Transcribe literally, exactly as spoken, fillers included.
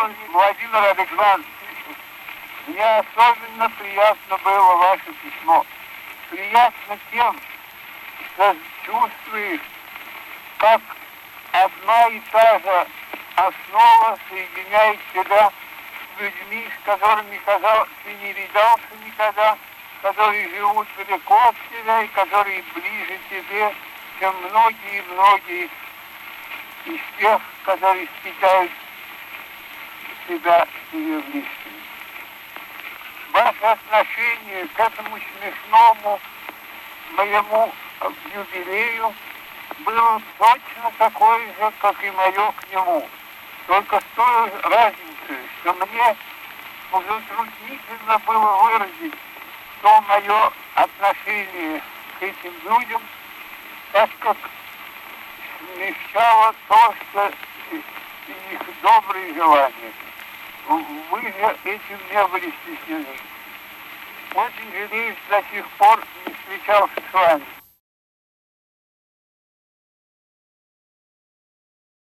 Владимир Александрович, мне особенно приятно было ваше письмо. Приятно тем, что чувствуешь, как одна и та же основа соединяет тебя с людьми, с которыми, казалось, ты не видался никогда, которые живут далеко от тебя и которые ближе тебе, чем многие-многие из тех, которые считают себя себе близкими. Ваше отношение к этому смешному моему юбилею было точно такое же, как и мое к нему. Только с той разницей, что мне уже труднительно было выразить то мое отношение к этим людям, так как смягчало то, что их добрые желания. Вы же этим не были стеснены. Очень жалею, до сих пор не встречался с вами.